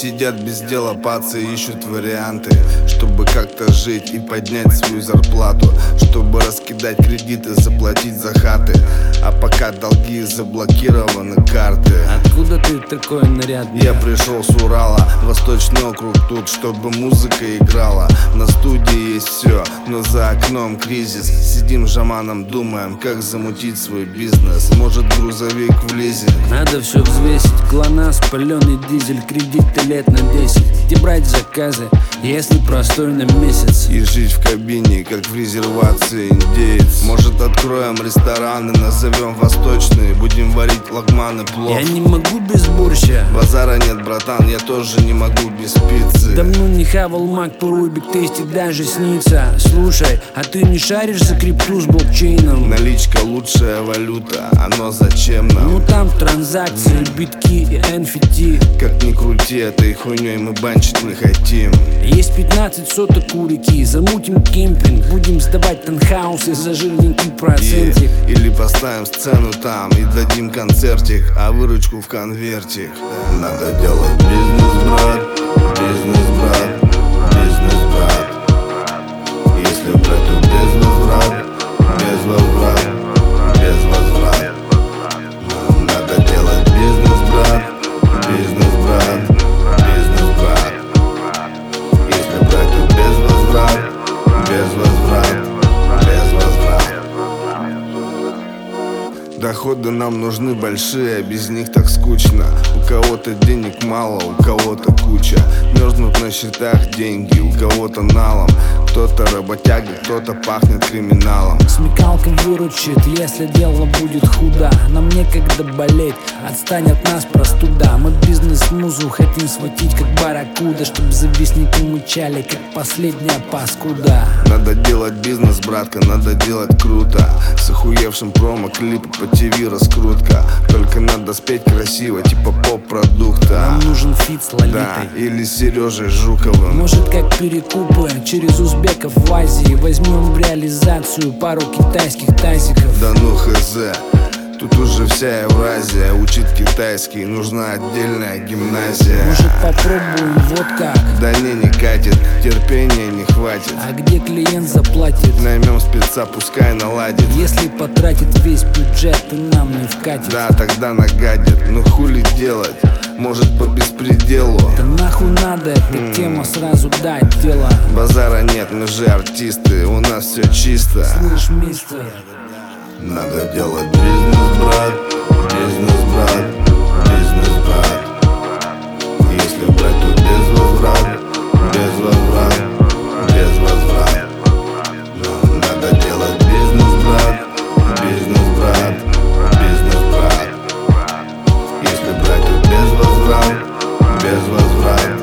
сидят без дела, пацы ищут варианты, чтобы как-то жить и поднять свою зарплату, чтобы раскидать кредиты, заплатить за хаты. А пока долги, заблокированы карты. Откуда ты такой нарядный? Я пришел с Урала, Восточный округ тут, чтобы музыка играла. На студии есть все, но за окном кризис. Сидим с Жаманом, думаем, как замутить свой бизнес. Может, грузовик в лизинг. Надо все взвесить, ГЛОНАСС, паленый дизель, кредиты лет на 10. Где брать заказы, если простой на месяц? И жить в кабине, как в резервации индеец. Может, откроем рестораны, назовем восточные, будем варить лагманы, плов. Я не могу без борща. Базара нет, братан, я тоже не могу без пиццы. Давно не хавал мак, порой биг-тейсти даже снится. Слушай, а ты не шаришь за крипту с блокчейном? Наличка лучшая валюта, оно зачем нам? Ну там транзакции, битки и NFT. Как ни крути, этой хуйней мы банчить не хотим. Есть 15 соток у реки, замутим кемпинг, будем сдавать танхаусы за жирненький процентик. Или поставим сцену там и дадим концертик, а выручку в конвертик. Надо делать бизнес, брат, бизнес, брат, бизнес, брат. Если брать, то без возврат, без возврат, без возврат. Надо делать бизнес, брат, бизнес, брат, бизнес, брат. Если брать, то без возврат, без возврат, без возврат. Доходы нам нужны большие, а без них так скучно. У кого-то денег мало, у кого-то куча. Мерзнут на счетах деньги, у кого-то налом. Кто-то работяга, кто-то пахнет криминалом. Смекалка выручит, если дело будет худо. Нам некогда болеть, отстань от нас простуда. Мы бизнес-музу хотим схватить как барракуда, чтоб завистники мычали, как последняя паскуда. Надо делать бизнес, братка, надо делать круто. С охуевшим промо-клипом по ТВ раскрутка. Только надо спеть красиво, типа поп-продукта. Нам нужен фит с Лолитой, да, или с Сережей Жуковым. Может, как перекупы через узбеков в Азии. Возьмем в реализацию пару китайских тазиков. Да ну хз, тут уже вся Евразия учит китайский, нужна отдельная гимназия. Может, попробуем вот как? Да не катит, терпения не хватит. А где клиент заплатит? Наймем спеца, пускай наладит. Если потратит весь бюджет, то нам не вкатит. Да, тогда нагадит, ну хули делать? Может, по беспределу? Да нахуй надо, эта тема сразу дать дело. Базара нет, мы же артисты, у нас все чисто. Слышь, мистер, надо делать бизнес, брат, бизнес, брат, бизнес, брат. Если брать, то без возврат, без возврат, без возврат. Надо делать бизнес, брат, бизнес, брат, бизнес, брат. Если брать, то без возврат, без возврат.